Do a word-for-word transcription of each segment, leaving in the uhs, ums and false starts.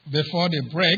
before the break,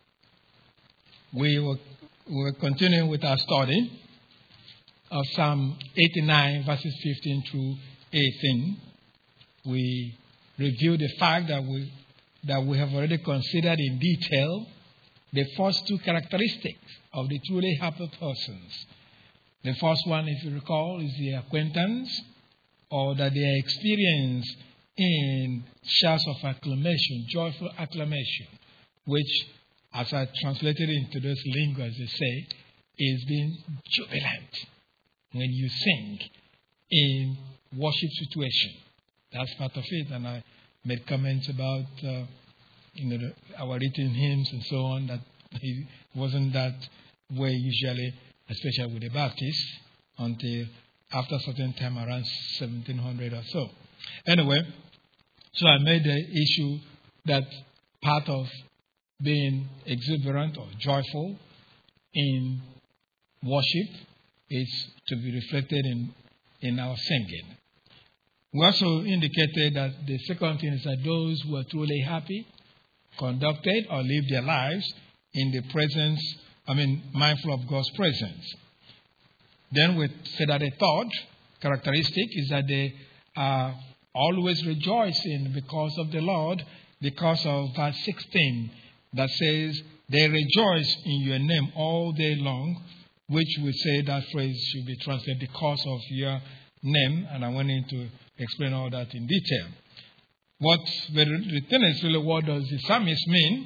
we were, we were continuing with our study of Psalm eighty-nine, verses fifteen through eighteen. We reviewed the fact that we that we have already considered in detail the first two characteristics of the truly happy persons. The first one, if you recall, is the acquaintance, or that they experience in shouts of acclamation, joyful acclamation, which, as I translated into those lingo, as they say, is being jubilant when you sing in worship situation. That's part of it, and I made comments about uh, you know the, our written hymns and so on, that it wasn't that way usually, especially with the Baptists, until after a certain time around seventeen hundred or so. Anyway, so I made the issue that part of being exuberant or joyful in worship is to be reflected in, in our singing. We also indicated that the second thing is that those who are truly happy, conducted or live their lives in the presence, I mean, mindful of God's presence. Then we said that the third characteristic is that they are always rejoicing because of the Lord, because of verse sixteen that says, they rejoice in your name all day long, which we say that phrase should be translated because of your name, and I went into explain all that in detail. What the thing is really, what does the psalmist mean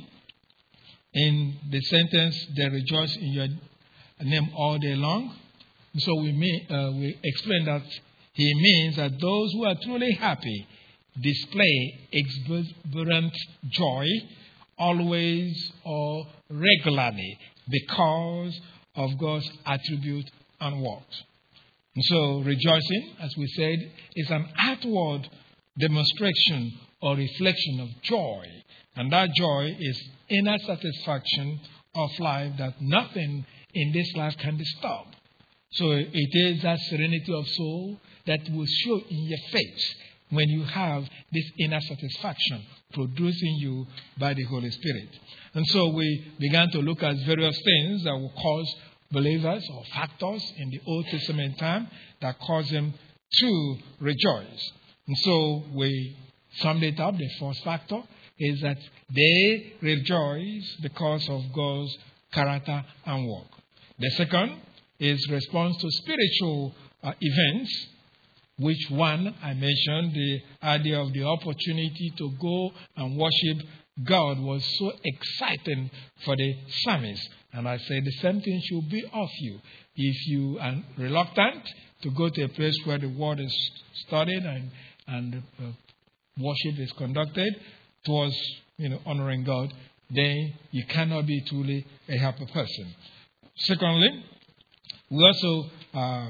in the sentence, they rejoice in your name all day long? So we mean, uh, we explain that he means that those who are truly happy display exuberant joy always or regularly because of God's attribute and works. And so rejoicing, as we said, is an outward demonstration or reflection of joy. And that joy is inner satisfaction of life that nothing in this life can disturb. So it is that serenity of soul that will show in your face when you have this inner satisfaction producing you by the Holy Spirit. And so we began to look at various things that will cause believers or factors in the Old Testament time that cause them to rejoice. And so we summed it up. The first factor is that they rejoice because of God's character and work. The second is response to spiritual uh, events, which one I mentioned, the idea of the opportunity to go and worship God was so exciting for the psalmist. And I said the same thing should be of you. If you are reluctant to go to a place where the word is studied and, and uh, worship is conducted towards you know honoring God, then you cannot be truly a happy person. Secondly, we also uh,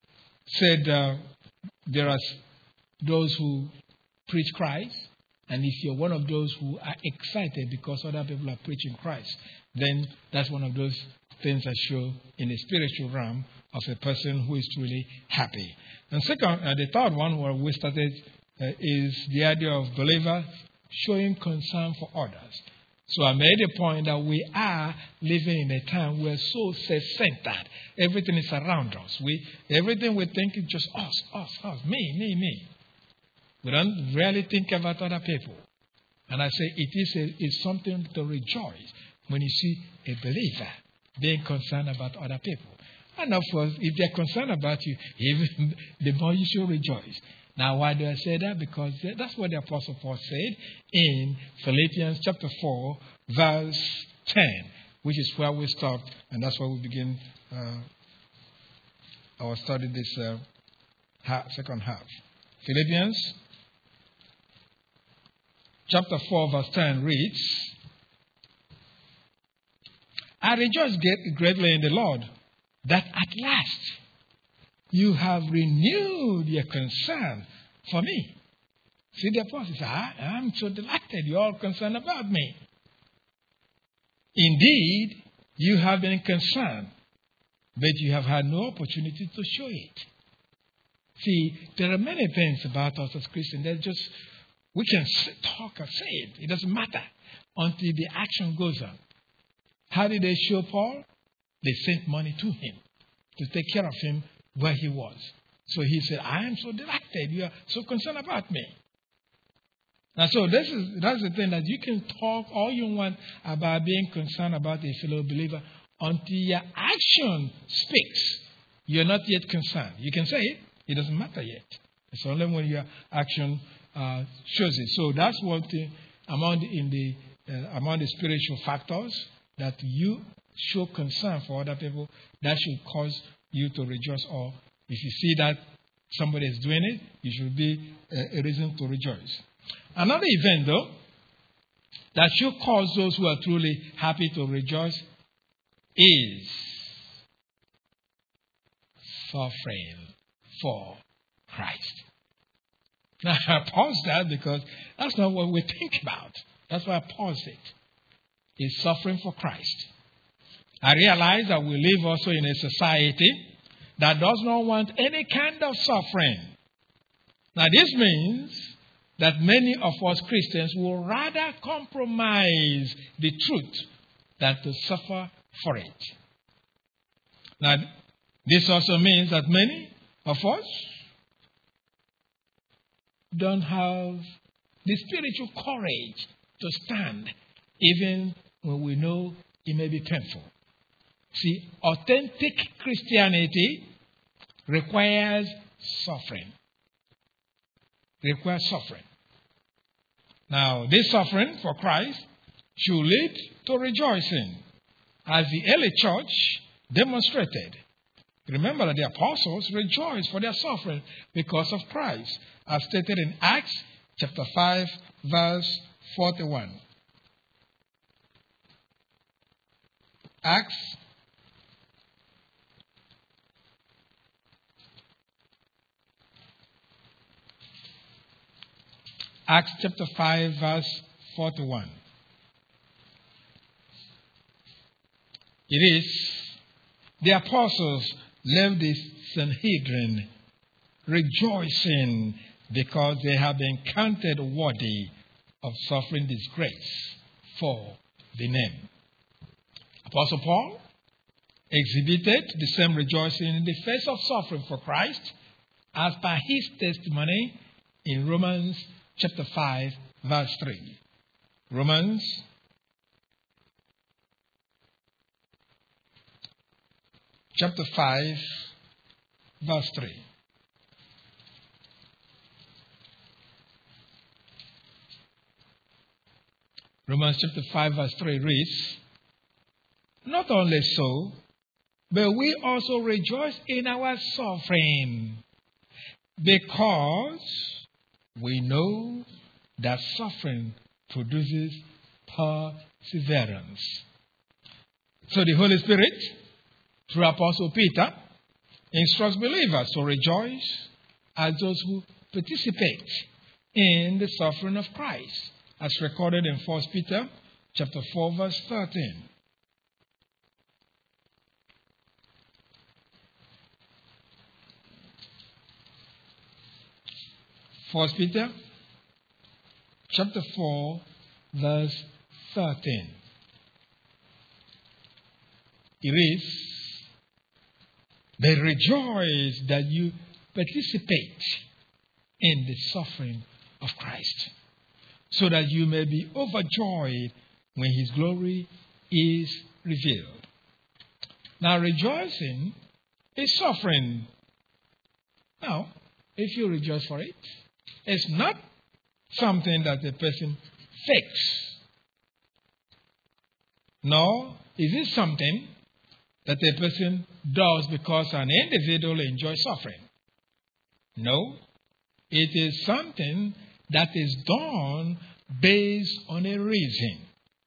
said uh, there are those who preach Christ, and if you're one of those who are excited because other people are preaching Christ, then that's one of those things that show in the spiritual realm of a person who is truly happy. And second, uh, the third one where we started uh, is the idea of believers showing concern for others. So I made a point that we are living in a time where so self-centered. Everything is around us. We everything we think is just us, us, us, me, me, me. We don't really think about other people. And I say it is a, it's something to rejoice when you see a believer being concerned about other people. And of course, if they're concerned about you, even the more you should rejoice. Now, why do I say that? Because that's what the Apostle Paul said in Philippians chapter four, verse ten, which is where we stopped, and that's where we begin uh, our study this uh, half, second half. Philippians chapter four, verse ten reads, I rejoice greatly in the Lord that at last you have renewed your concern for me. See, the apostle says, I am so delighted you're all concerned about me. Indeed, you have been concerned, but you have had no opportunity to show it. See, there are many things about us as Christians that just We can talk or say it. It doesn't matter until the action goes on. How did they show Paul? They sent money to him to take care of him where he was. So he said, I am so delighted. You are so concerned about me. And so this is that's the thing, that you can talk all you want about being concerned about a fellow believer until your action speaks. You're not yet concerned. You can say it. It doesn't matter yet. It's only when your action uh, shows it. So that's one thing among the, in the uh, among the spiritual factors that you show concern for other people. That should cause you to rejoice. Or if you see that somebody is doing it, it should be a, a reason to rejoice. Another event, though, that should cause those who are truly happy to rejoice is suffering for Christ. Now, I pause that because that's not what we think about. That's why I paused it. It's suffering for Christ. I realize that we live also in a society that does not want any kind of suffering. Now, this means that many of us Christians will rather compromise the truth than to suffer for it. Now, this also means that many of us don't have the spiritual courage to stand even when we know it may be painful. See, authentic Christianity requires suffering. Requires suffering. Now, this suffering for Christ should lead to rejoicing, as the early church demonstrated. Remember that the apostles rejoiced for their suffering because of Christ, as stated in Acts chapter five, verse forty-one. Acts Acts chapter five, verse forty-one. It is, the apostles left the Sanhedrin rejoicing because they have been counted worthy of suffering disgrace for the name. Apostle Paul exhibited the same rejoicing in the face of suffering for Christ as per his testimony in Romans chapter five, verse three. Romans chapter five, verse three. Romans chapter five, verse three reads, not only so, but we also rejoice in our suffering, because we know that suffering produces perseverance. So the Holy Spirit, through Apostle Peter, instructs believers to rejoice as those who participate in the suffering of Christ, as recorded in First Peter chapter four, verse thirteen. First Peter chapter four, verse thirteen. It is, they rejoice that you participate in the suffering of Christ, so that you may be overjoyed when his glory is revealed. Now, rejoicing is suffering. Now, if you rejoice for it, it's not something that the person fakes. Nor is it something that a person does because an individual enjoys suffering. No, it is something that is done based on a reason.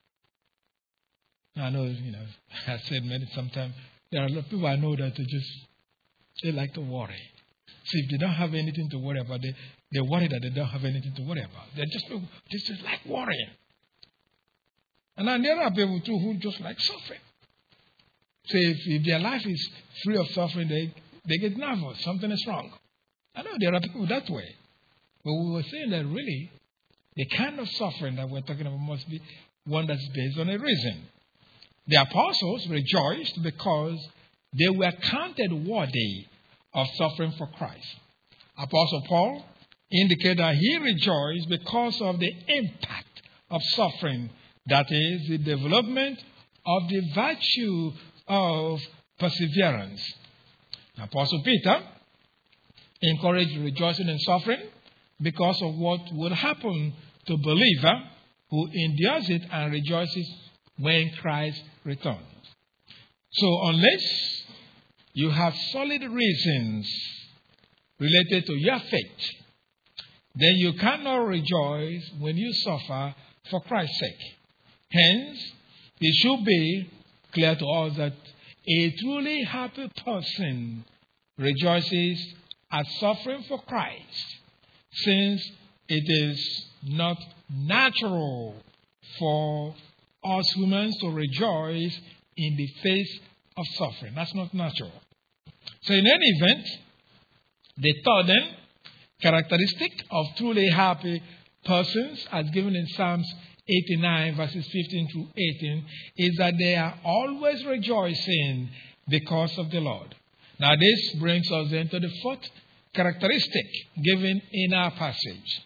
I know, you know, I said many sometimes, there are a lot of people I know that they just, they like to worry. So if they don't have anything to worry about, they, they worry that they don't have anything to worry about. They're just, they just like worrying. And then there are people too who just like suffering. So if, if their life is free of suffering, they, they get nervous. Something is wrong. I know there are people that way. But we were saying that really, the kind of suffering that we're talking about must be one that's based on a reason. The apostles rejoiced because they were counted worthy of suffering for Christ. Apostle Paul indicated that he rejoiced because of the impact of suffering, that is, the development of the virtue of perseverance. Apostle Peter encouraged rejoicing in suffering because of what would happen to a believer who endures it and rejoices when Christ returns. So unless you have solid reasons related to your faith, then you cannot rejoice when you suffer for Christ's sake. Hence, it should be clear to us that a truly happy person rejoices at suffering for Christ, since it is not natural for us humans to rejoice in the face of suffering. That's not natural. So in any event, the third then, characteristic of truly happy persons, as given in Psalms eighty-nine, verses fifteen through eighteen, is that they are always rejoicing because of the Lord. Now this brings us then to the fourth characteristic given in our passage.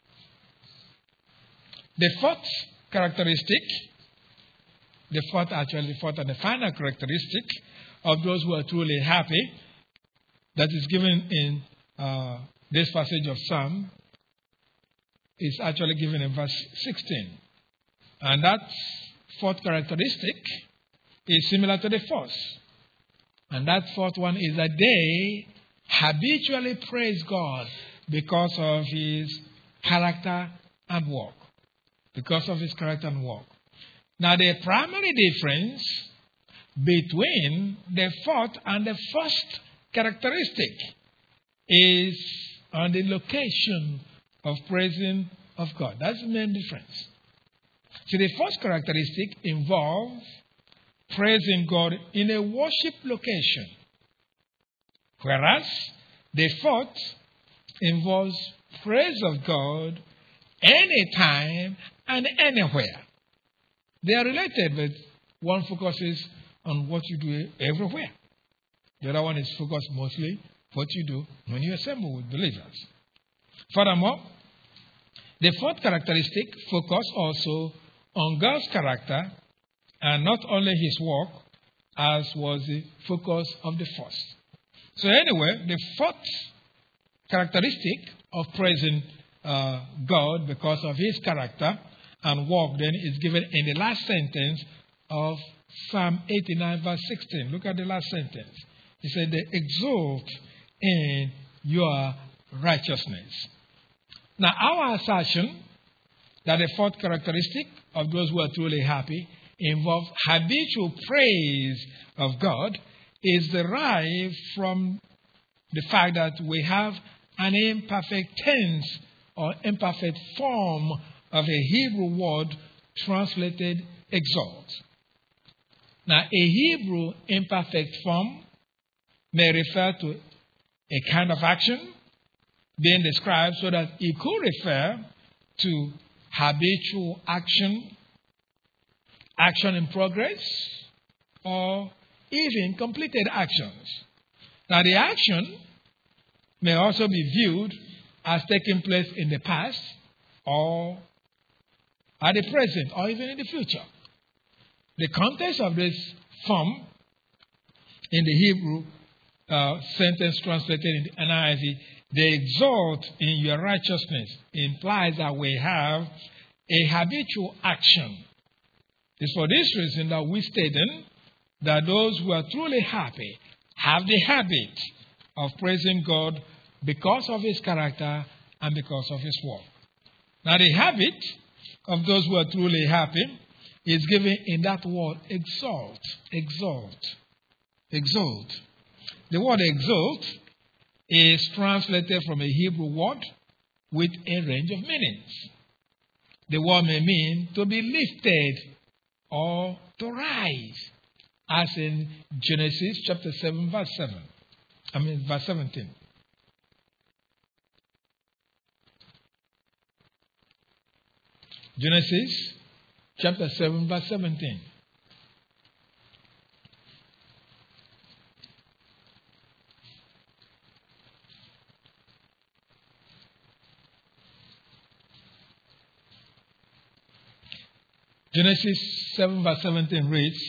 The fourth characteristic, the fourth actually, the fourth and the final characteristic of those who are truly happy, that is given in uh, this passage of Psalm, is actually given in verse sixteen. And that fourth characteristic is similar to the first. And that fourth one is that they habitually praise God because of his character and work. Because of his character and work. Now, the primary difference between the fourth and the first characteristic is on the location of praising of God. That's the main difference. So the first characteristic involves praising God in a worship location, whereas the fourth involves praise of God anytime and anywhere. They are related, but one focuses on what you do everywhere. The other one is focused mostly what you do when you assemble with believers. Furthermore, the fourth characteristic focuses also on God's character and not only his work, as was the focus of the first. So anyway, the fourth characteristic of praising uh, God because of his character and work then is given in the last sentence of Psalm eighty-nine, verse sixteen. Look at the last sentence. He said, they exult in your righteousness. Now, our assertion that the fourth characteristic of those who are truly happy involves habitual praise of God is derived from the fact that we have an imperfect tense or imperfect form of a Hebrew word translated exalt. Now, a Hebrew imperfect form may refer to a kind of action being described so that it could refer to habitual action, action in progress, or even completed actions. Now, the action may also be viewed as taking place in the past or at the present or even in the future. The context of this form in the Hebrew uh, sentence translated in the N I V, they exalt in your righteousness, implies that we have a habitual action. It's for this reason that we stated that those who are truly happy have the habit of praising God because of his character and because of his work. Now, the habit of those who are truly happy is given in that word, exalt, exalt, exalt. The word exalt is translated from a Hebrew word with a range of meanings. The word may mean to be lifted or to rise, as in Genesis chapter seven, verse seven. I mean, verse seventeen. Genesis chapter seven, verse seventeen. Genesis seven, verse seventeen reads,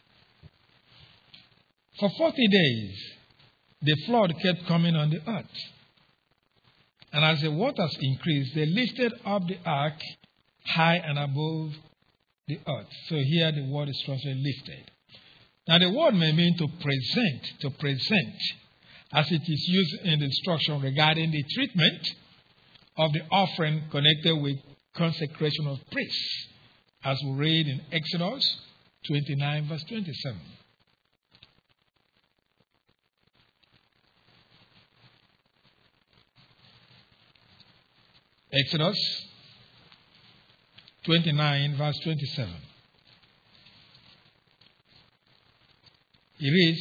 "For forty days the flood kept coming on the earth. And as the waters increased, they lifted up the ark high and above the earth." So here the word is translated lifted. Now the word may mean to present, to present, as it is used in the instruction regarding the treatment of the offering connected with consecration of priests, as we read in Exodus twenty-nine, verse twenty-seven. Exodus twenty-nine, verse twenty-seven. It is,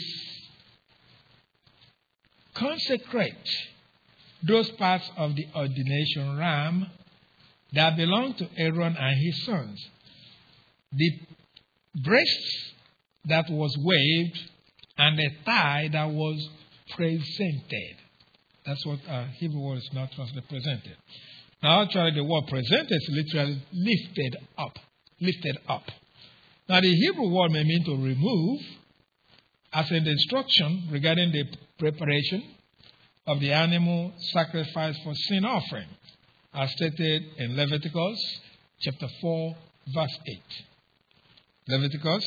"Consecrate those parts of the ordination ram that belong to Aaron and his sons, the breast that was waved and the thigh that was presented." That's what uh, Hebrew word is now translated presented. Now, actually, the word presented is literally lifted up. Lifted up. Now, the Hebrew word may mean to remove, as in the instruction regarding the preparation of the animal sacrifice for sin offering, as stated in Leviticus chapter four, verse eight. Leviticus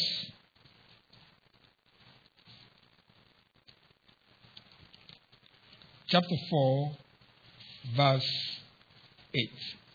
chapter four, verse eight.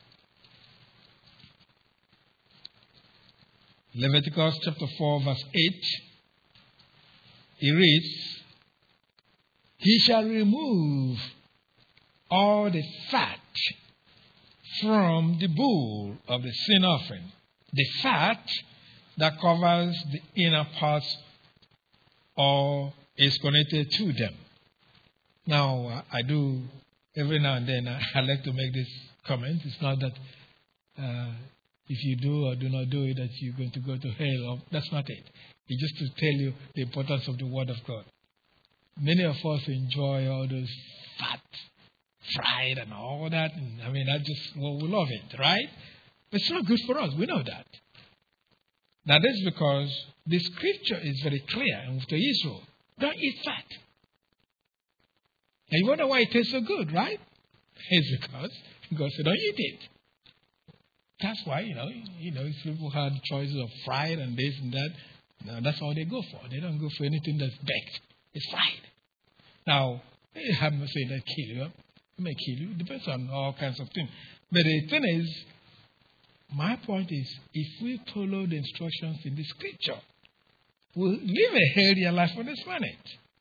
Leviticus chapter four, verse eight. It reads, "He shall remove all the fat from the bull of the sin offering, the fat that covers the inner parts or is connected to them." Now, I do, every now and then, I like to make this comment. It's not that uh, if you do or do not do it, that you're going to go to hell. Or, that's not it. It's just to tell you the importance of the Word of God. Many of us enjoy all those fat, fried, and all that. And, I mean, I just, well, we love it, right? But it's not good for us. We know that. Now, that's because the scripture is very clear to Israel. Don't eat fat. And you wonder why it tastes so good, right? It's because God said, don't eat it. That's why, you know, you know, if people had choices of fried and this and that, no, that's all they go for. They don't go for anything that's baked. It's fried. Now, I'm not saying that kill you. It may kill you. It depends on all kinds of things. But the thing is, my point is, if we follow the instructions in the scripture, we'll live a healthier life on this planet.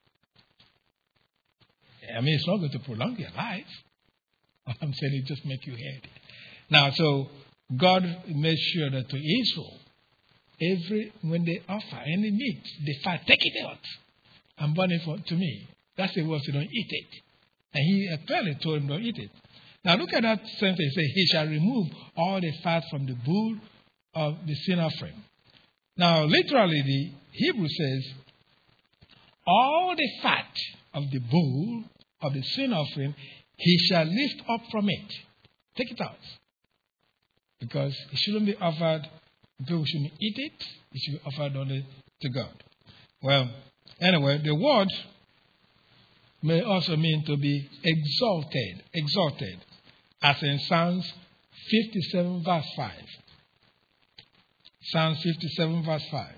I mean, it's not going to prolong your life. I'm saying it just make you healthy. Now, so God made sure that to Israel, every when they offer any meat, the fat, take it out and burn it for, to me. That's the word, so don't eat it. And he clearly told him, don't eat it. Now look at that sentence. It says, he shall remove all the fat from the bull of the sin offering. Now, literally, the Hebrew says, all the fat of the bull of the sin offering, he shall lift up from it. Take it out. Because it shouldn't be offered, people shouldn't eat it. It should be offered only to God. Well, anyway, the word may also mean to be exalted. Exalted. As in Psalms fifty-seven, verse five. Psalms fifty-seven, verse five.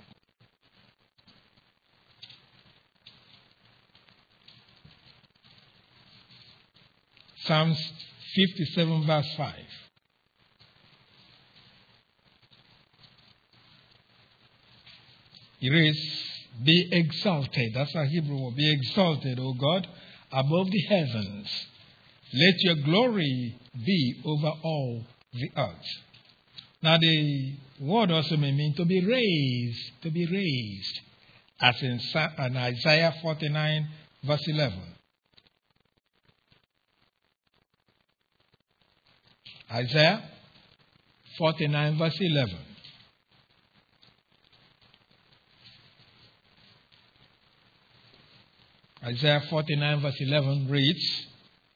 Psalms fifty-seven, verse five. It reads, be exalted. That's our Hebrew word. Be exalted, O God, above the heavens. Let your glory be over all the earth. Now, the word also may mean to be raised, to be raised, as in Isaiah forty-nine, verse eleven. Isaiah forty-nine, verse eleven. Isaiah forty-nine, verse eleven reads,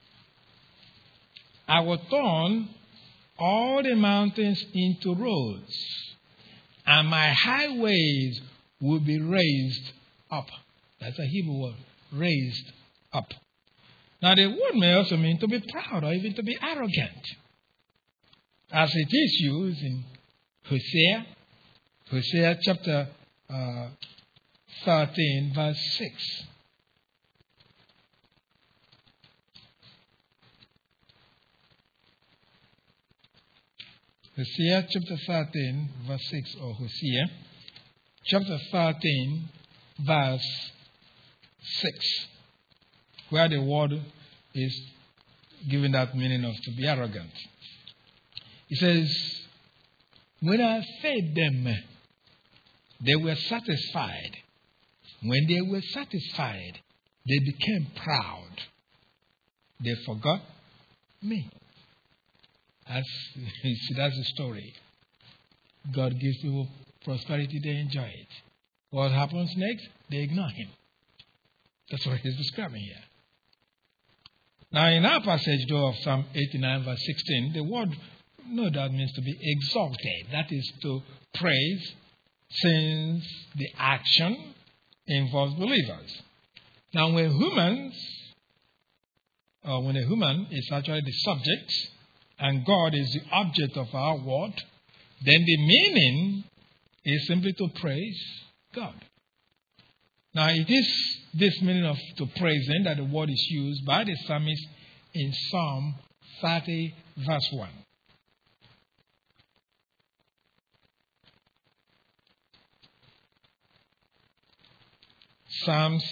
I will turn all the mountains into roads, and my highways will be raised up. That's a Hebrew word, raised up. Now, the word may also mean to be proud or even to be arrogant, as it is used in Hosea, Hosea chapter uh, thirteen, verse six. Hosea chapter thirteen, verse six, or Hosea chapter thirteen, verse six, where the word is given that meaning of to be arrogant. It says, when I fed them, they were satisfied. When they were satisfied, they became proud. They forgot me. That's, that's the story. God gives people prosperity, they enjoy it. What happens next? They ignore him. That's what he's describing here. Now, in our passage, though, of Psalm eighty-nine, verse sixteen, the word, no doubt, means to be exalted. That is to praise, since the action involves believers. Now, when humans, or when a human is actually the subject, and God is the object of our word, then the meaning is simply to praise God. Now, it is this meaning of to praise then that the word is used by the psalmist in Psalm thirty, verse one. Psalms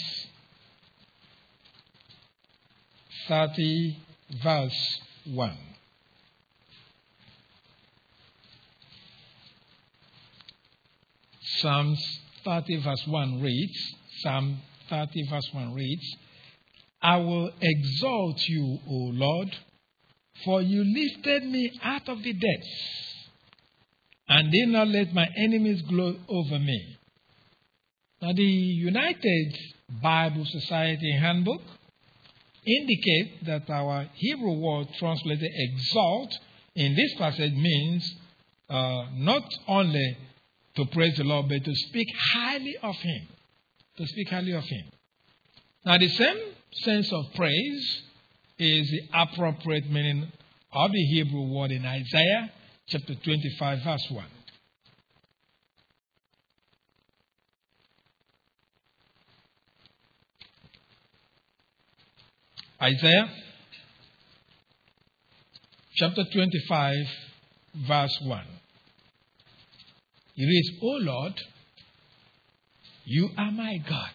thirty, verse one. Psalms thirty, verse one reads, Psalm thirty, verse one reads, I will exalt you, O Lord, for you lifted me out of the depths, and did not let my enemies gloat over me. Now, the United Bible Society Handbook indicates that our Hebrew word translated exalt in this passage means uh, not only to praise the Lord, but to speak highly of him. To speak highly of him. Now, the same sense of praise is the appropriate meaning of the Hebrew word in Isaiah chapter twenty-five, verse one. Isaiah chapter twenty-five, verse one. It reads, O Lord, you are my God.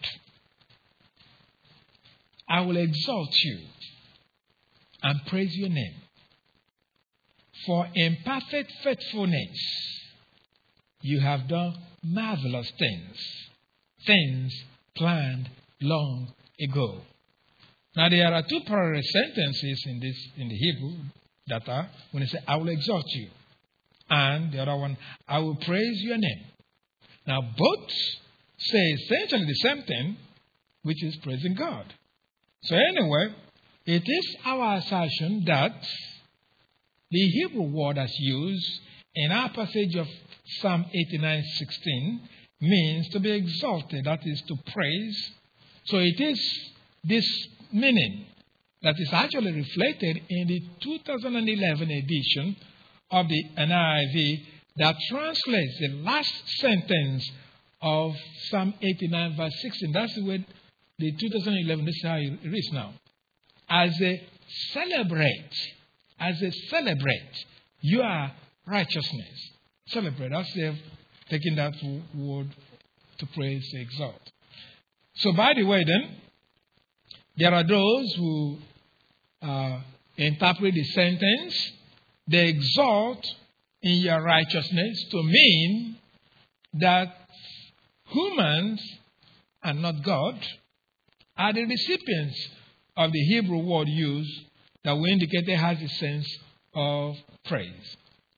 I will exalt you and praise your name. For in perfect faithfulness you have done marvelous things, things planned long ago. Now, there are two parallel sentences in this in the Hebrew that are when it says, I will exalt you. And the other one, I will praise your name. Now, both say essentially the same thing, which is praising God. So anyway, it is our assertion that the Hebrew word as used in our passage of Psalm eighty-nine, sixteen means to be exalted, that is to praise. So it is this meaning that is actually reflected in the two thousand eleven edition of the N I V that translates the last sentence of Psalm eighty-nine, verse sixteen. That's the way the two thousand eleven, this is how it reads now. As a celebrate, as a celebrate your righteousness. Celebrate. That's they've taken that word to praise, to exalt. So, by the way, then, there are those who uh, interpret the sentence, they exalt in your righteousness, to mean that humans and not God are the recipients of the Hebrew word used that we indicated has a sense of praise.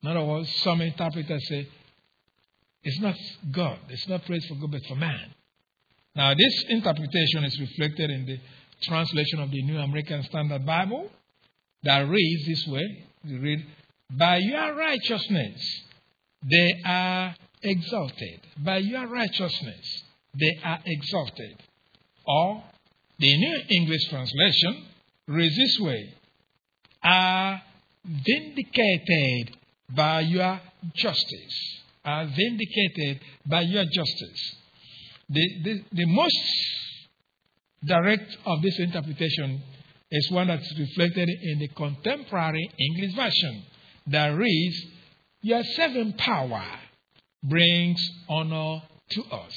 In other words, some interpreters say, it's not God. It's not praise for God, but for man. Now, this interpretation is reflected in the translation of the New American Standard Bible that reads this way. You read, by your righteousness, they are exalted. By your righteousness, they are exalted. Or, the New English translation reads this way, are vindicated by your justice. Are vindicated by your justice. The, the, the most direct of this interpretation is one that's reflected in the contemporary English version that reads, your saving power brings honor to us.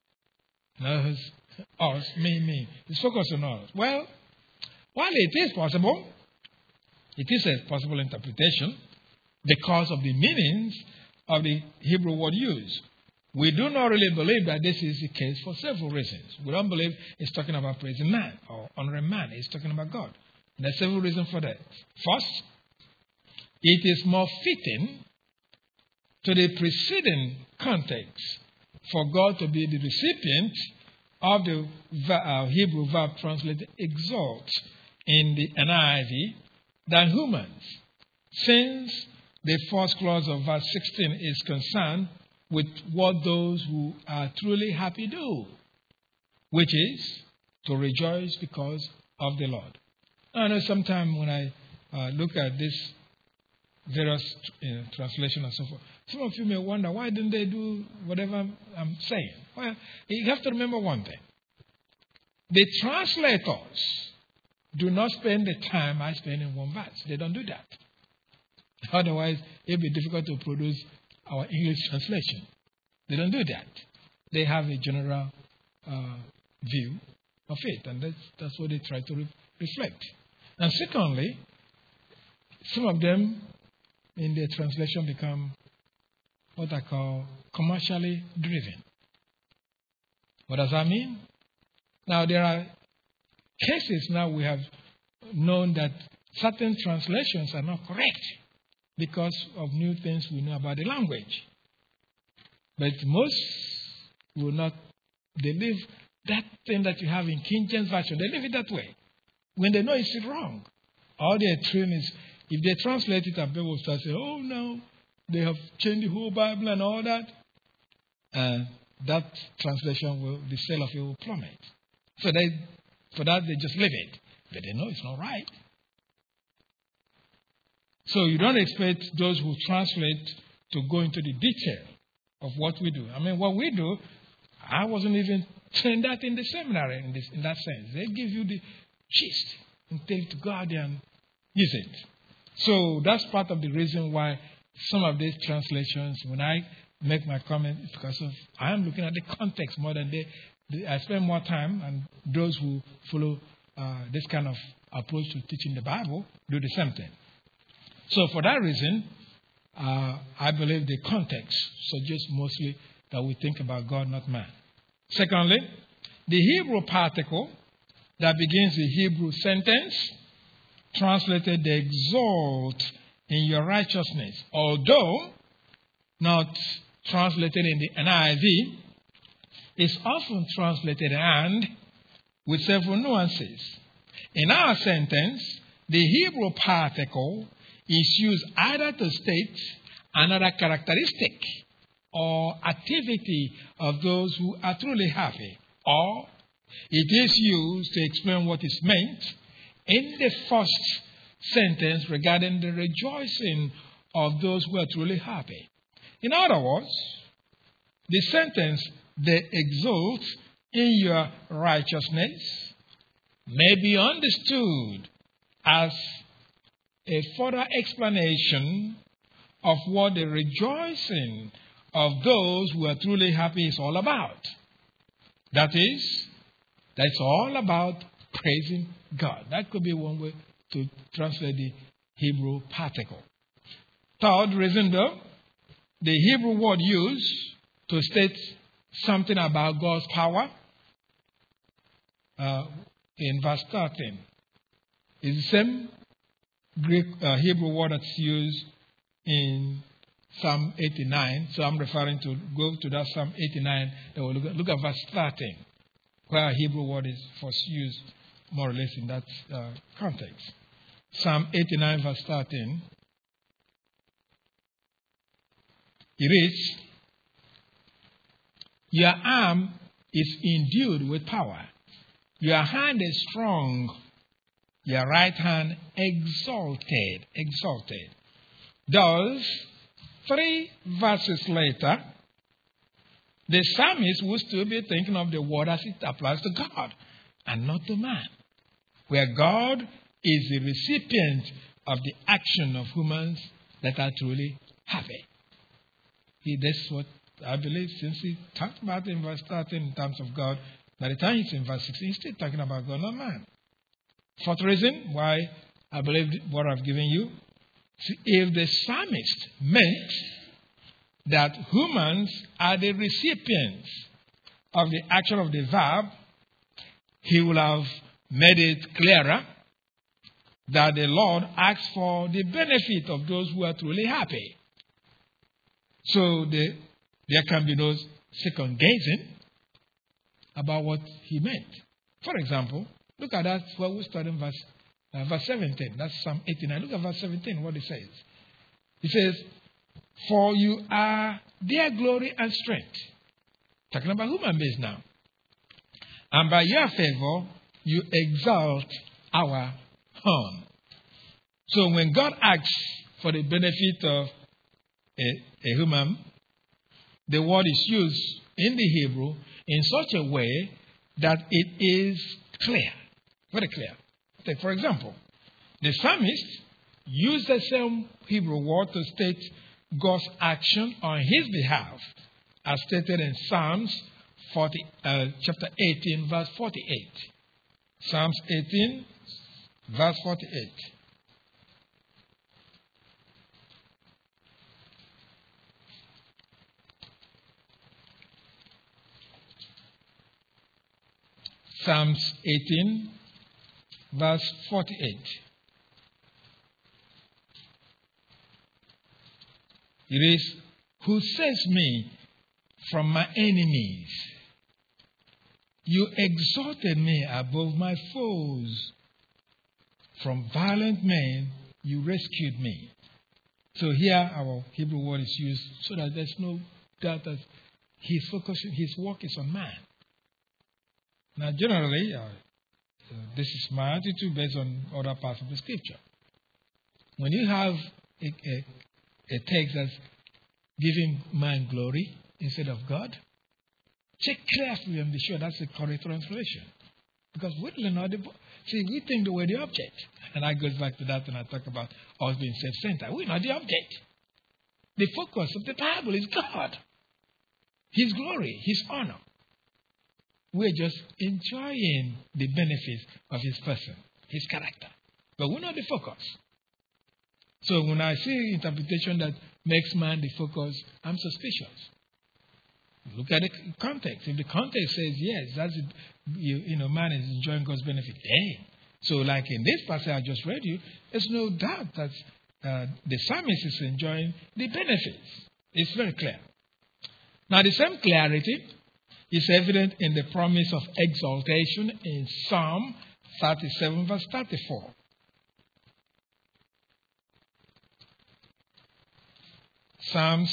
No, us, me, me. It's focused on us. Well, while it is possible, it is a possible interpretation because of the meanings of the Hebrew word used. We do not really believe that this is the case for several reasons. We don't believe it's talking about praising man or honoring man. It's talking about God. And there's several reasons for that. First, it is more fitting to the preceding context for God to be the recipient of the uh, Hebrew verb translated exalt in the N I V than humans, since the first clause of verse sixteen is concerned with what those who are truly happy do, which is to rejoice because of the Lord. I know sometimes when I uh, look at this various you know, translation and so forth, some of you may wonder, why didn't they do whatever I'm saying? Well, you have to remember one thing. The translators do not spend the time I spend in one verse. They don't do that. Otherwise, it would be difficult to produce our English translation. They don't do that. They have a general uh, view of it, and that's, that's what they try to re- reflect. And secondly, some of them in their translation become what I call commercially driven. What does that mean? Now, there are cases now we have known that certain translations are not correct because of new things we know about the language. But most will not, they leave that thing that you have in King James Version, they leave it that way when they know it's wrong. All they're trained is, if they translate it and people start saying, oh no, they have changed the whole Bible and all that, and that translation will, the sale of it will plummet. So they, for that, they just leave it. But they know it's not right. So you don't expect those who translate to go into the detail of what we do. I mean, what we do, I wasn't even trained that in the seminary in, this, in that sense. They give you the gist and tell it to God and use it. So that's part of the reason why some of these translations, when I make my comment, it's because of I am looking at the context more than they. they I spend more time, and those who follow uh, this kind of approach to teaching the Bible do the same thing. So for that reason, uh, I believe the context suggests mostly that we think about God, not man. Secondly, the Hebrew particle that begins the Hebrew sentence, translated the exalt in your righteousness, although not translated in the N I V, is often translated and with several nuances. In our sentence, the Hebrew particle is used either to state another characteristic or activity of those who are truly happy, or it is used to explain what is meant in the first sentence regarding the rejoicing of those who are truly happy. In other words, the sentence, they exult in your righteousness, may be understood as a further explanation of what the rejoicing of those who are truly happy is all about. That is, that's all about praising God. That could be one way to translate the Hebrew particle. Third reason, though, the Hebrew word used to state something about God's power uh, in verse thirteen is the same Greek uh, Hebrew word that's used in Psalm eighty-nine. So I'm referring to, go to that Psalm eighty-nine. Then we'll look at, look at verse thirteen, where a Hebrew word is first used more or less in that uh, context. Psalm eighty-nine, verse thirteen. It reads, your arm is endued with power. Your hand is strong. Your right hand exalted. Exalted. Thus, three verses later, the psalmist will still be thinking of the word as it applies to God and not to man, where God is the recipient of the action of humans that are truly happy. He, that's what I believe, since he talked about it in verse thirteen in terms of God, by the time he's in verse sixteen, he's still talking about God, not man. Fourth reason why I believe what I've given you. See, if the psalmist meant that humans are the recipients of the action of the verb, he would have made it clearer that the Lord asks for the benefit of those who are truly happy. So the, there can be no second guessing about what he meant. For example, look at that where we start in verse, uh, verse seventeen. That's Psalm eighty-nine. Look at verse seventeen, what it says. It says, for you are their glory and strength. Talking about human beings now. And by your favor, you exalt our horn. So when God asks for the benefit of a, a human, the word is used in the Hebrew in such a way that it is clear, very clear. Take, for example, the psalmist used the same Hebrew word to state God's action on his behalf, as stated in Psalms forty, uh, chapter eighteen, verse forty-eight. Psalms eighteen, verse forty-eight. Psalms eighteen, verse forty-eight. It is, who saves me from my enemies? You exalted me above my foes. From violent men, you rescued me. So here our Hebrew word is used so that there's no doubt that his focus, his work is on man. Now, generally, uh, uh, this is my attitude based on other parts of the scripture. When you have a, a, a text that's giving man glory instead of God, check carefully and be sure that's the correct translation. Because we don't know the see, we think that we're the object. And that goes back to that when I talk about us being self-centered. We're not the object. The focus of the Bible is God, His glory, His honor. We're just enjoying the benefits of His person, His character. But we're not the focus. So when I see interpretation that makes man the focus, I'm suspicious. Look at the context. If the context says yes, that's it, you, you know, man is enjoying God's benefit. Hey. So like in this passage I just read you, there's no doubt that uh, the psalmist is enjoying the benefits. It's very clear. Now the same clarity is evident in the promise of exaltation in Psalm thirty-seven, verse thirty-four. Psalms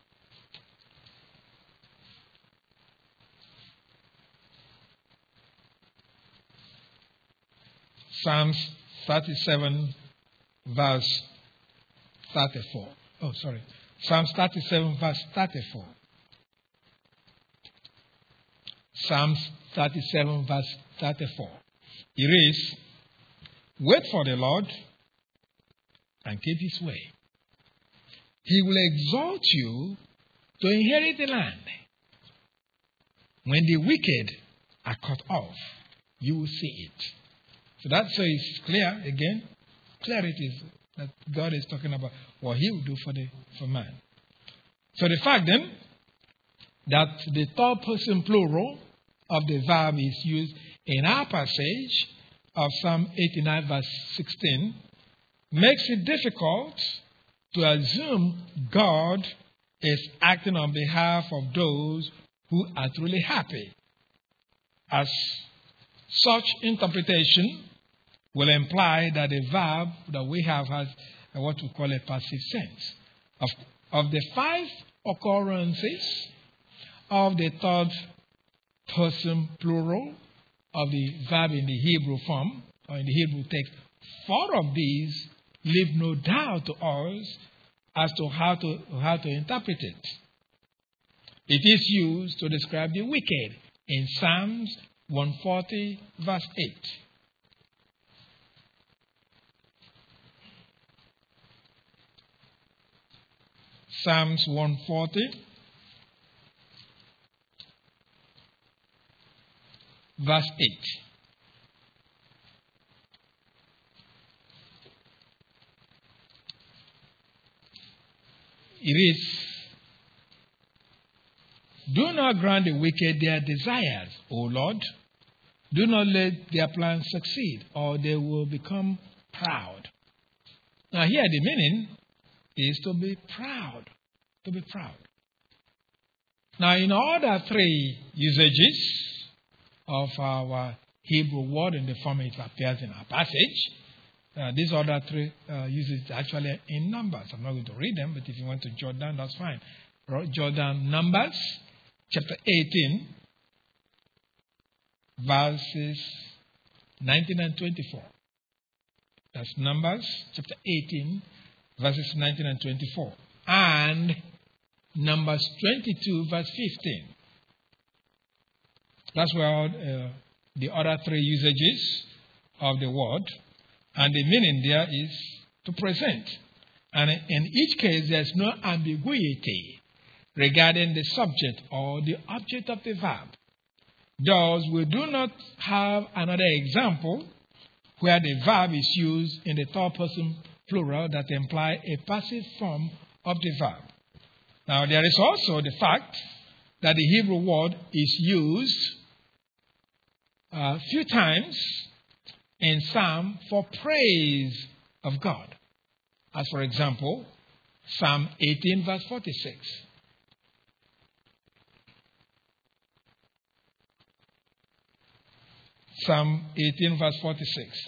Psalms thirty-seven, verse thirty-four. Oh, sorry. Psalms thirty-seven, verse thirty-four. Psalms thirty-seven, verse thirty-four. It reads, wait for the Lord and keep His way. He will exalt you to inherit the land. When the wicked are cut off, you will see it. So that so it's clear again. Clarity is that God is talking about what He will do for the for man. So the fact then that the third person plural of the verb is used in our passage of Psalm eighty-nine, verse sixteen, makes it difficult to assume God is acting on behalf of those who are truly happy, as such interpretation will imply that the verb that we have has what we call a passive sense. Of, of the five occurrences of the third person plural of the verb in the Hebrew form, or in the Hebrew text, four of these leave no doubt to us as to how to, how to interpret it. It is used to describe the wicked in Psalms one forty, verse eight. Psalms one forty, verse eight. It is, do not grant the wicked their desires, O Lord. Do not let their plans succeed, or they will become proud. Now here the meaning is to be proud. To be proud. Now in all the three usages of our Hebrew word in the form it appears in our passage, Uh, these other three uh, uses actually in Numbers. I'm not going to read them, but if you want to jot down, that's fine. Jot down Numbers, chapter eighteen, verses nineteen and twenty-four. That's Numbers, chapter eighteen, verses nineteen and twenty-four. And Numbers twenty-two, verse fifteen. That's where uh, the other three usages of the word. And the meaning there is to present. And in each case, there's no ambiguity regarding the subject or the object of the verb. Thus, we do not have another example where the verb is used in the third person plural that imply a passive form of the verb. Now, there is also the fact that the Hebrew word is used a few times in Psalm for praise of God. As for example, Psalm eighteen, verse forty-six. Psalm eighteen, verse forty-six.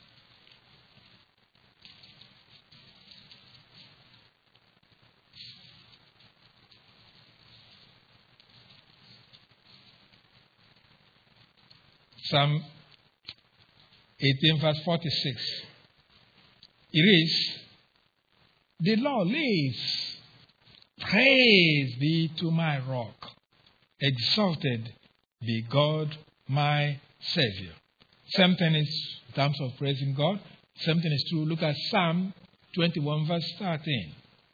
Psalm eighteen, verse forty-six. It is, the Lord lives. Praise be to my rock. Exalted be God, my Savior. Same thing is in terms of praising God. Same thing is true. Look at Psalm twenty-one, verse thirteen.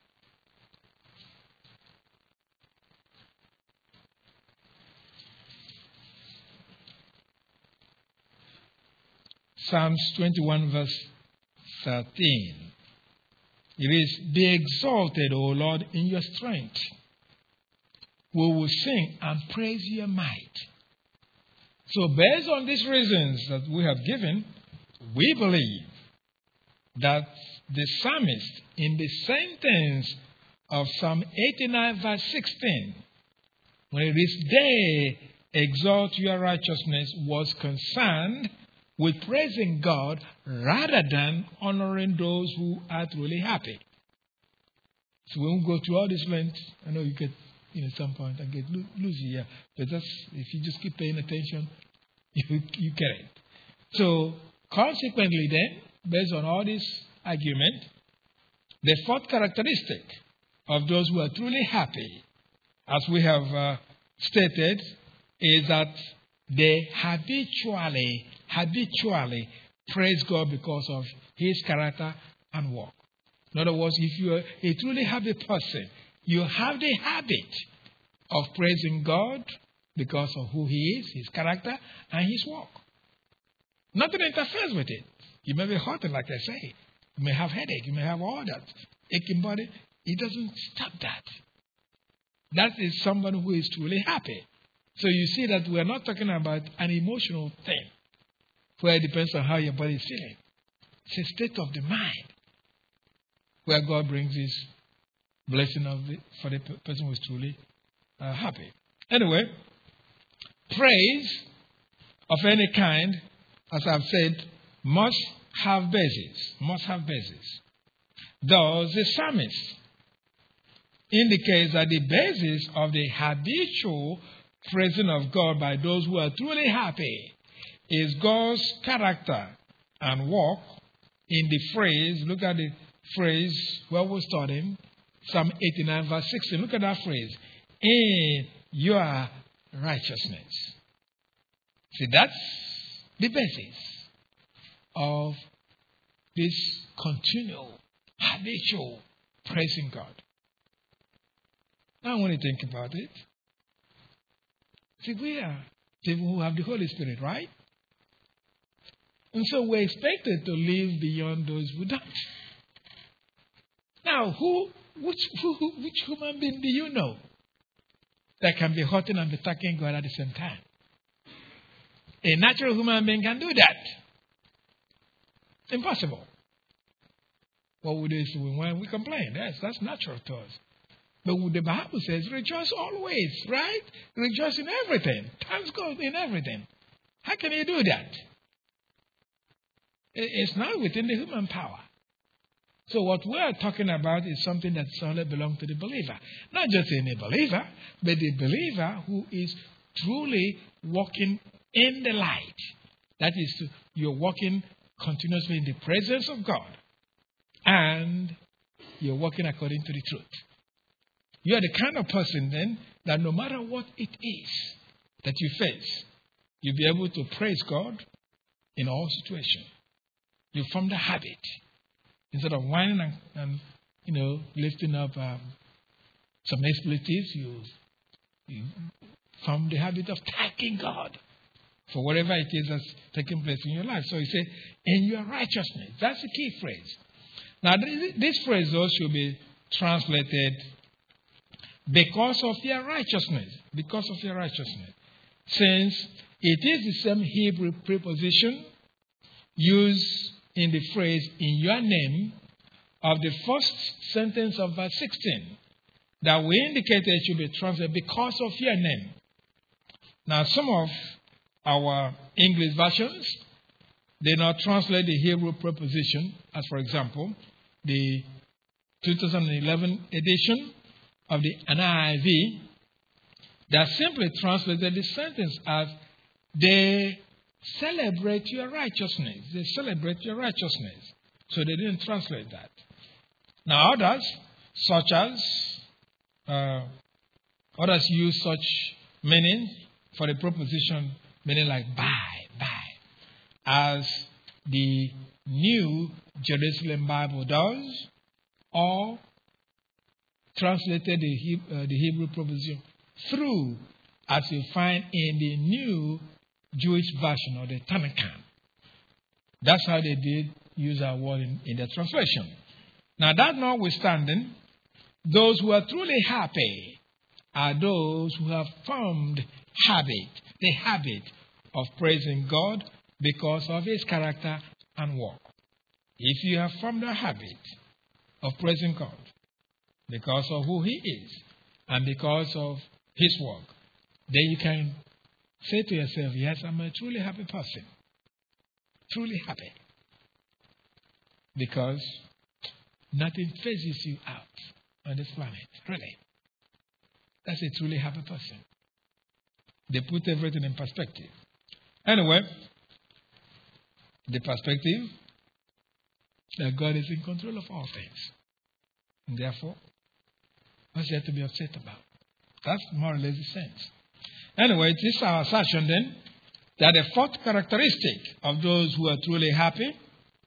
Psalms twenty-one, verse thirteen. It is, be exalted, O Lord, in your strength. We will sing and praise your might. So based on these reasons that we have given, we believe that the psalmist in the sentence of Psalm eighty-nine, verse sixteen, when it is, they exalt your righteousness, was concerned with praising God rather than honoring those who are truly happy. So when we go through all this length, I know you get, you know, some point and get lo- loosey here, but that's, if you just keep paying attention, you, you get it. So consequently then, based on all this argument, the fourth characteristic of those who are truly happy, as we have uh, stated, is that they habitually, habitually praise God because of His character and work. In other words, if you are a truly happy person, you have the habit of praising God because of who He is, His character, and His work. Nothing interferes with it. You may be hurting, like I say. You may have headache. You may have all that aching body. It doesn't stop that. That is someone who is truly happy. So you see that we're not talking about an emotional thing where it depends on how your body is feeling. It's a state of the mind. where God brings his blessing of it for the person who is truly uh, happy. Anyway, praise of any kind, as I've said, must have basis. Must have basis. Thus, the psalmist indicates that the basis of the habitual praising of God by those who are truly happy is God's character and work in the phrase. Look at the phrase where we're starting, Psalm eighty-nine, verse sixteen. Look at that phrase. In your righteousness. See, that's the basis of this continual, habitual praising God. Now, when you think about it, see, we are people who have the Holy Spirit, right? And so we're expected to live beyond those who don't. Now, who, which, who, which human being do you know that can be hurting and be thanking God at the same time? A natural human being can do that. Impossible. What would they say when we complain? Yes, that's natural to us. But the Bible says, rejoice always, right? Rejoice in everything. Thanks God in everything. How can you do that? It's not within the human power. So what we are talking about is something that solely belongs to the believer. Not just any believer, but the believer who is truly walking in the light. That is, you're walking continuously in the presence of God. And you're walking according to the truth. You are the kind of person then that no matter what it is that you face, you'll be able to praise God in all situations. You form the habit. Instead of whining and, and you know, lifting up um, some expletives, you, you form the habit of thanking God for whatever it is that's taking place in your life. So he said, in your righteousness. That's the key phrase. Now, this phrase though should be translated because of your righteousness. Because of your righteousness. Since it is the same Hebrew preposition used in the phrase, in your name, of the first sentence of verse sixteen, that we indicated should be translated because of your name. Now, some of our English versions, they not translate the Hebrew preposition, as for example, the two thousand eleven edition of the N I V, that simply translated the sentence as, they celebrate your righteousness. They celebrate your righteousness. So they didn't translate that. Now others, such as, uh, others use such meaning for the preposition, meaning like by, by, as the New Jerusalem Bible does, or translated the, He, uh, the Hebrew preposition through, as you find in the New Jewish version or the Tanakh. That's how they did use our word in, in their translation. Now, that notwithstanding, those who are truly happy are those who have formed habit, the habit of praising God because of his character and work. If you have formed a habit of praising God because of who he is and because of his work, then you can say to yourself, yes, I'm a truly happy person. Truly happy. Because nothing phases you out on this planet. Really. That's a truly happy person. They put everything in perspective. Anyway, the perspective that God is in control of all things. And therefore, what's there to be upset about? That's more or less the sense. Anyway, it is our assertion then that the fourth characteristic of those who are truly happy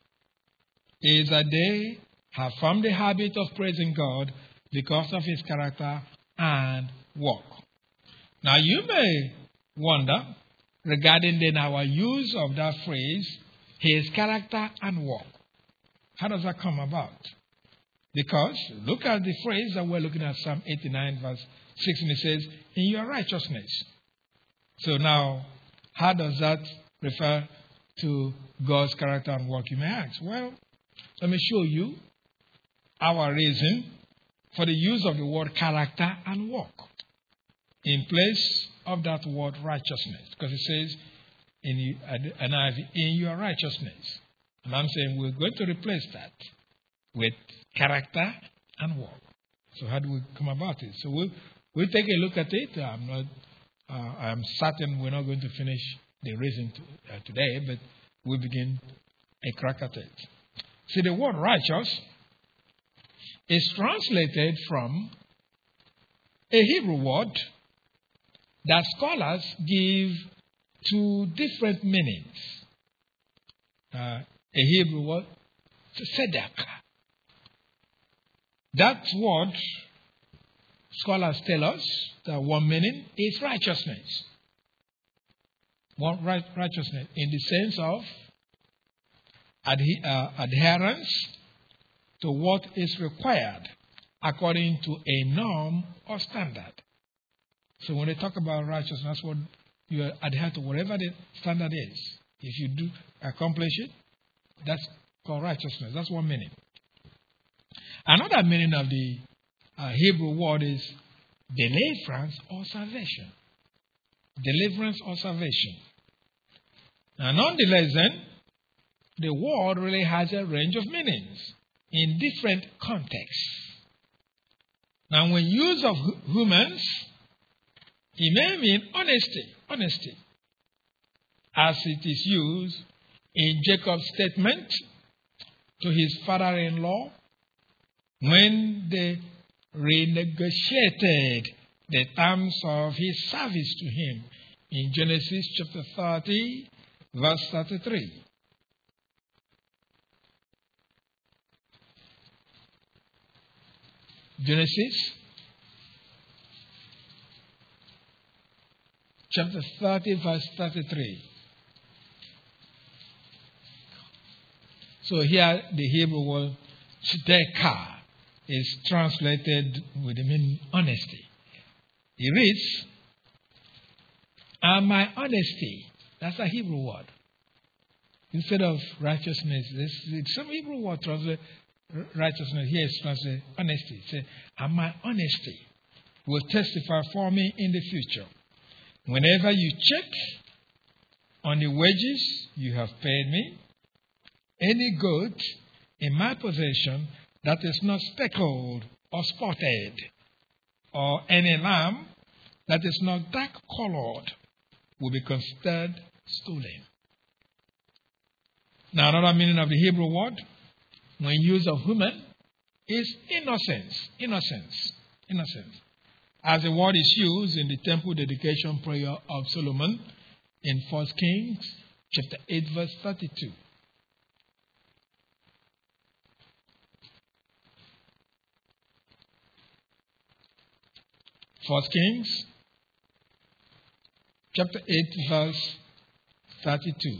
is that they have formed the habit of praising God because of his character and work. Now you may wonder regarding then our use of that phrase, his character and work. How does that come about? Because look at the phrase that we're looking at, Psalm eighty-nine verse sixteen. It says, in your righteousness. So now, how does that refer to God's character and work, you may ask? Well, let me show you our reason for the use of the word character and work in place of that word righteousness. Because it says in, N I V, in your righteousness. And I'm saying we're going to replace that with character and work. So how do we come about it? So we'll, we'll take a look at it. I'm not, uh, I'm certain we're not going to finish the reason to, uh, today, but we'll begin a crack at it. See, the word righteous is translated from a Hebrew word that scholars give two different meanings. Uh, a Hebrew word, tzedakah. That word, scholars tell us that one meaning is righteousness. One right, righteousness in the sense of adhe- uh, adherence to what is required according to a norm or standard. So when they talk about righteousness, that's what you adhere to, whatever the standard is. If you do accomplish it, that's called righteousness. That's one meaning. Another meaning of the uh, Hebrew word is deliverance or salvation. Deliverance or salvation. Now, nonetheless, then, the word really has a range of meanings in different contexts. Now, when used of humans, it may mean honesty, honesty, as it is used in Jacob's statement to his father-in-law when they renegotiated the terms of his service to him in Genesis chapter thirty, verse thirty-three. Genesis chapter thirty, verse thirty-three. So here the Hebrew word tzedakah is translated with the meaning honesty. It reads, and my honesty, that's a Hebrew word. Instead of righteousness, there's some Hebrew word translated righteousness. Here it's translated honesty. It says, and my honesty will testify for me in the future. Whenever you check on the wages you have paid me, any goat in my possession that is not speckled or spotted, or any lamb that is not dark colored, will be considered stolen. Now, another meaning of the Hebrew word, when used of human, is innocence. Innocence. Innocence. As the word is used in the temple dedication prayer of Solomon in First Kings chapter eight, verse thirty-two. First Kings chapter eight, verse thirty-two.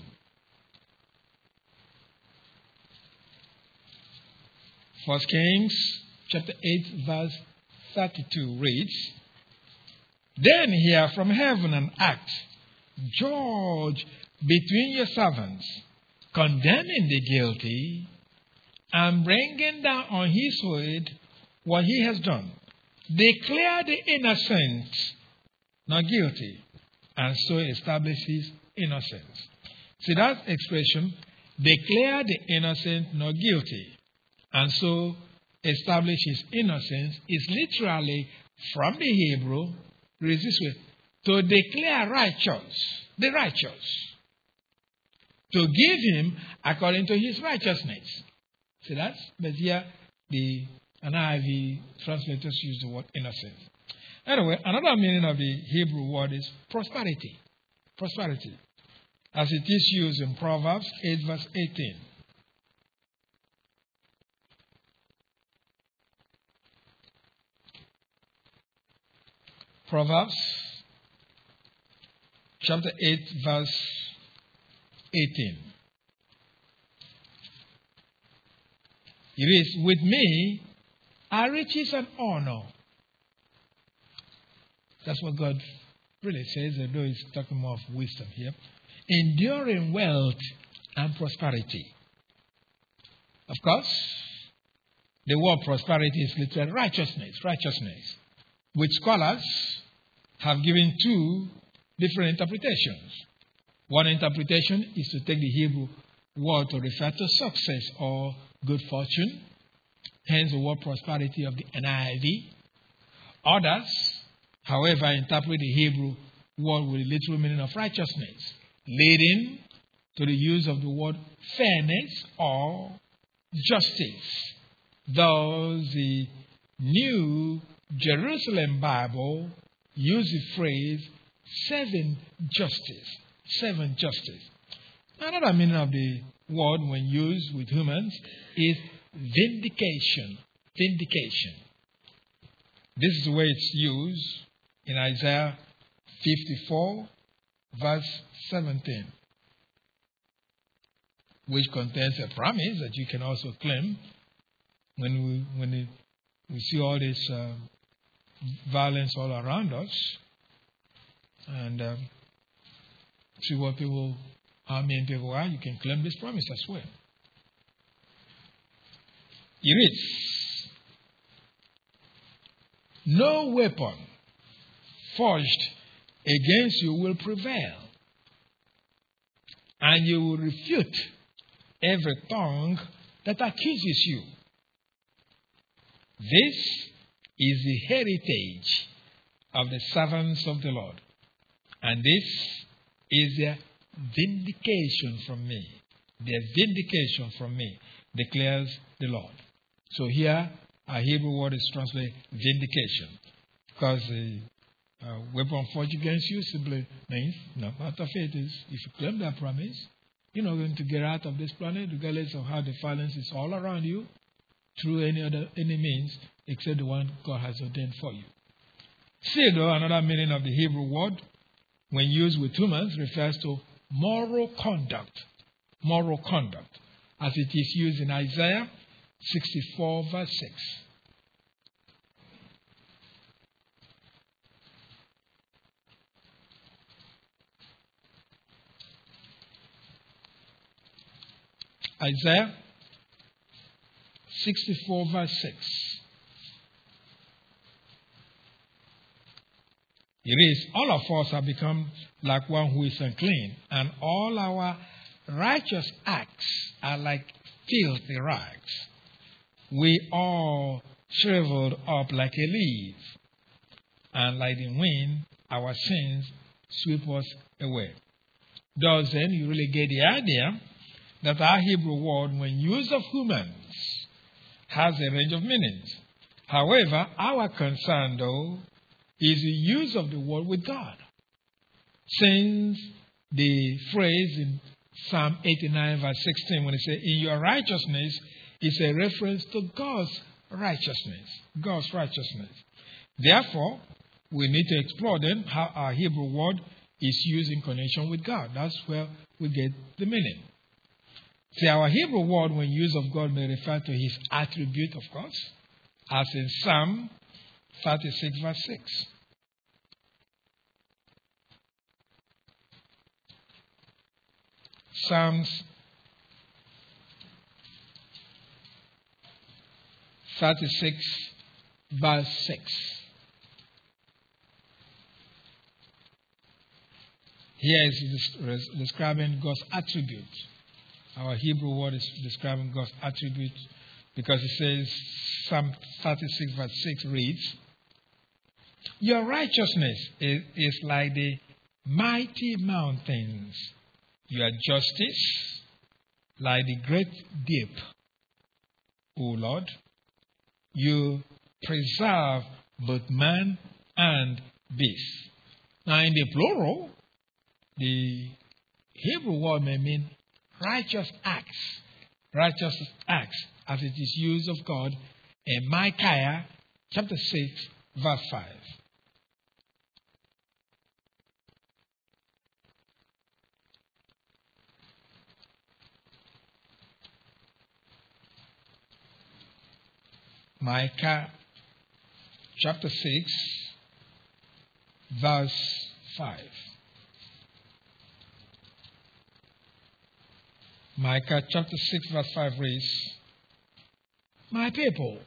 First Kings chapter eight, verse thirty-two reads, then hear from heaven and act, judge between your servants, condemning the guilty, and bringing down on his head what he has done. Declare the innocent not guilty, and so establish his innocence. See that expression, declare the innocent not guilty, and so establish his innocence, is literally from the Hebrew, reads this way, to declare righteous, the righteous, to give him according to his righteousness. See that? But here the N I V translators use the word innocence. Anyway, another meaning of the Hebrew word is prosperity. Prosperity. As it is used in Proverbs eight, verse eighteen. Proverbs chapter eight, verse eighteen. It is, with me are riches and honor. That's what God really says, although he's talking more of wisdom here. Enduring wealth and prosperity. Of course, The word prosperity is literally righteousness, righteousness, which scholars have given two different interpretations. One interpretation is to take the Hebrew word to refer to success or good fortune, hence the word prosperity of the N I V. Others, however, interpret the Hebrew word with the literal meaning of righteousness, leading to the use of the word fairness or justice. Thus, the New Jerusalem Bible uses the phrase seven justice. Seven justice. Another meaning of the word when used with humans is vindication. Vindication. This is the way it's used in Isaiah fifty-four, verse seventeen, which contains a promise that you can also claim when we when it, we see all this uh, violence all around us, and um, see what people, how many people are. You can claim this promise as well. It reads, "No weapon forged against you will prevail, and you will refute every tongue that accuses you. This is the heritage of the servants of the Lord, and this is their vindication from me. Their vindication from me, declares the Lord." So here, our Hebrew word is translated vindication, because the uh, weapon forged against you simply means, no matter of it is, if you claim that promise, you're not going to get out of this planet, regardless of how the violence is all around you, through any other any means except the one God has ordained for you. See, though, another meaning of the Hebrew word, when used with humans, refers to moral conduct. Moral conduct, as it is used in Isaiah sixty-four, verse six. Isaiah sixty-four, verse six. It is, "All of us have become like one who is unclean, and all our righteous acts are like filthy rags. We all shriveled up like a leaf, and like the wind, our sins sweep us away." Thus, then, you really get the idea that our Hebrew word, when used of humans, has a range of meanings. However, our concern, though, is the use of the word with God. Since the phrase in Psalm eighty-nine, verse sixteen, when it says, "In your righteousness," is a reference to God's righteousness. God's righteousness. Therefore, we need to explore then how our Hebrew word is used in connection with God. That's where we get the meaning. See, our Hebrew word, when used of God, may refer to his attribute, of course, as in Psalm thirty-six, verse six. Psalms thirty-six, verse six. Here is describing God's attribute. Our Hebrew word is describing God's attribute because it says, Psalm thirty-six, verse six reads, "Your righteousness is, is like the mighty mountains, your justice like the great deep. O Lord, you preserve both man and beast." Now, in the plural, the Hebrew word may mean righteous acts, righteous acts, as it is used of God in Micaiah chapter six, verse five. Micah chapter six, verse five. Micah chapter six, verse five reads, my people,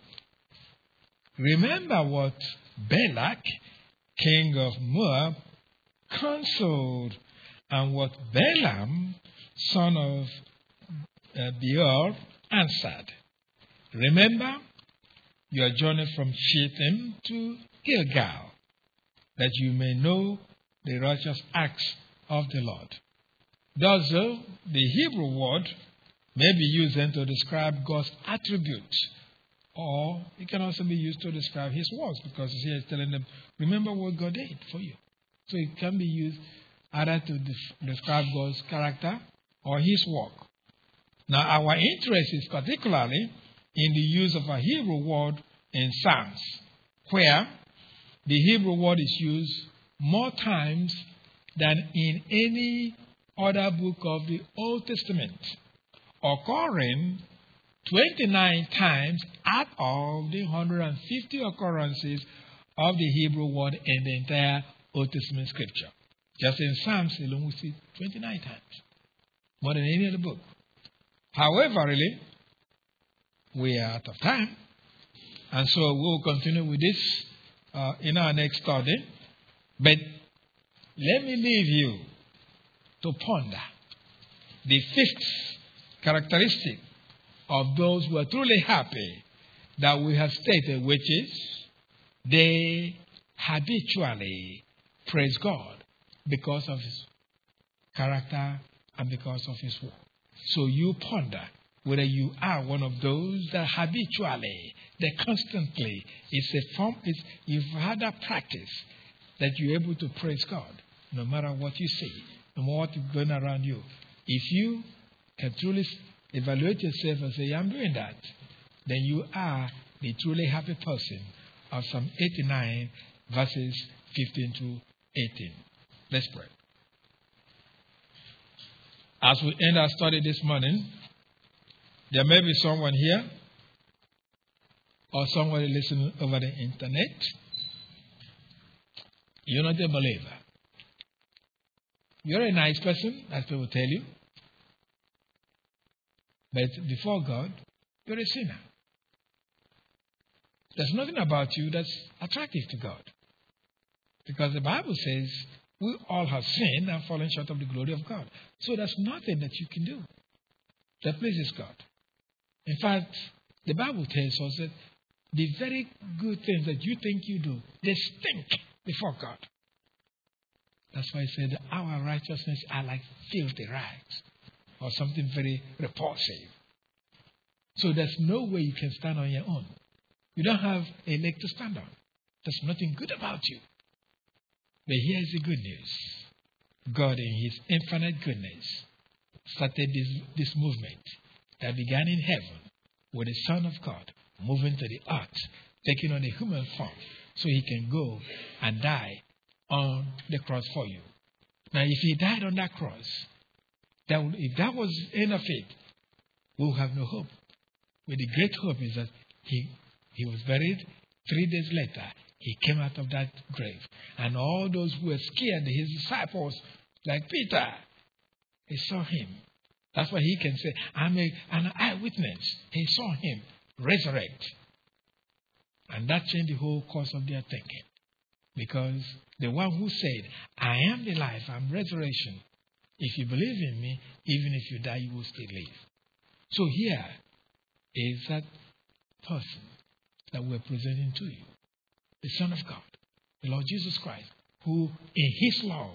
remember what Balak, king of Moab, counseled, and what Balaam, son of uh, Beor, answered. Remember your journey from Shittim to Gilgal, that you may know the righteous acts of the Lord. Thus, though, the Hebrew word may be used then to describe God's attributes, or it can also be used to describe His works, because here it's telling them, remember what God did for you. So it can be used either to describe God's character or His work. Now, our interest is particularly in the use of a Hebrew word in Psalms, where the Hebrew word is used more times than in any other book of the Old Testament, occurring twenty-nine times out of the one hundred fifty occurrences of the Hebrew word in the entire Old Testament scripture. Just in Psalms alone, we see twenty-nine times, more than any other book. However, really, we are out of time, and so we'll continue with this uh, in our next study. But let me leave you to ponder the fifth characteristic of those who are truly happy that we have stated, which is they habitually praise God because of His character and because of His work. So you ponder whether you are one of those that habitually, that constantly, it's a form, it's, you've had that practice that you're able to praise God no matter what you see, no matter what is going around you. If you can truly evaluate yourself and say, I'm doing that, then you are the truly happy person of Psalm eighty-nine, verses fifteen to eighteen. Let's pray. As we end our study this morning, there may be someone here or someone listening over the internet. You're not a believer. You're a nice person, as people tell you. But before God, you're a sinner. There's nothing about you that's attractive to God. Because the Bible says we all have sinned and fallen short of the glory of God. So there's nothing that you can do that pleases God. In fact, the Bible tells us that the very good things that you think you do, they stink before God. That's why I said our righteousness are like filthy rags, or something very repulsive. So there's no way you can stand on your own. You don't have a leg to stand on. There's nothing good about you. But here's the good news. God, in His infinite goodness, started this, this movement that began in heaven with the Son of God moving to the earth, taking on a human form so He can go and die on the cross for you. Now, if He died on that cross, that would, if that was the end of it, we'll have no hope. But the great hope is that He, he was buried. Three days later, He came out of that grave. And all those who were scared, His disciples, like Peter, they saw Him. That's why He can say, I'm a, an eyewitness. He saw Him resurrect. And that changed the whole course of their thinking. Because the one who said, I am the life, I'm resurrection. If you believe in me, even if you die, you will still live. So here is that person that we're presenting to you. The Son of God, the Lord Jesus Christ, who in His love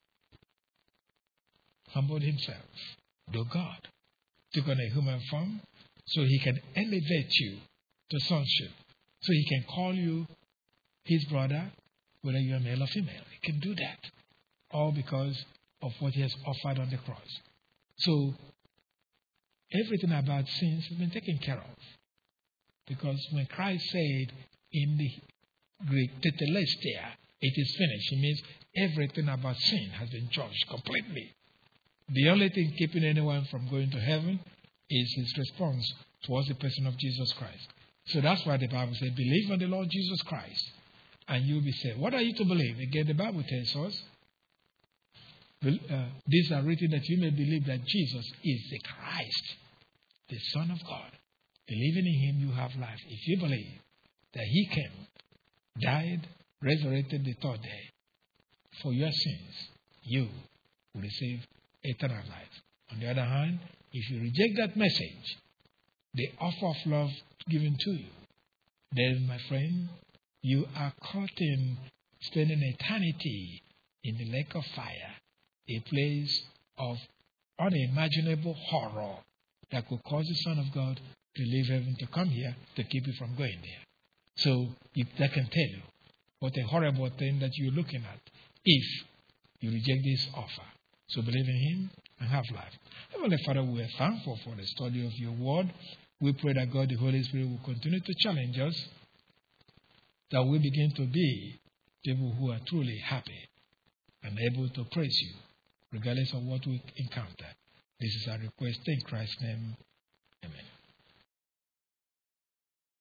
humbled Himself, though God, took on a human form so He can elevate you to sonship, so He can call you His brother, whether you're a male or female. He can do that, all because of what He has offered on the cross. So everything about sins has been taken care of. Because when Christ said in the Greek, tetelestai, it is finished, it means everything about sin has been judged completely. The only thing keeping anyone from going to heaven is his response towards the person of Jesus Christ. So that's why the Bible says, believe on the Lord Jesus Christ, and you'll be saved. What are you to believe? Again, the Bible tells us, uh, these are written that you may believe that Jesus is the Christ, the Son of God, Believing in him, you have life. If you believe that he came, died, resurrected the third day for your sins, you will receive eternal life. On the other hand, if you reject that message, the offer of love given to you, then, my friend, you are caught in spending eternity in the lake of fire, a place of unimaginable horror that could cause the Son of God to leave heaven to come here to keep you from going there. So if that can tell you what a horrible thing that you're looking at if you reject this offer. So believe in him and have life. Heavenly Father, we are thankful for the study of your word. We pray that God, the Holy Spirit, will continue to challenge us, that we begin to be people who are truly happy and able to praise you, regardless of what we encounter. This is our request in Christ's name.